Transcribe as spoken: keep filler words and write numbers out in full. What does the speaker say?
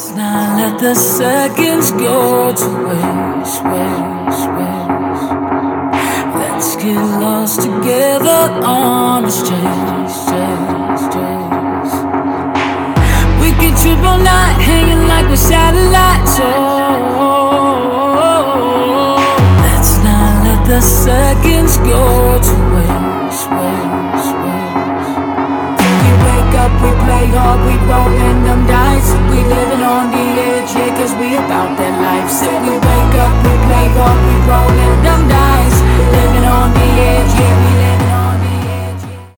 Now let the seconds go to waste, waste, waste. Let's get lost together on this chase, chase, chase. We can trip all night, hanging like we're satellites. Oh, let's not let the seconds go to waste, waste, waste. We wake up, we play hard, we rolling them dice. We living on the edge, yeah, cause we about that life. Say we wake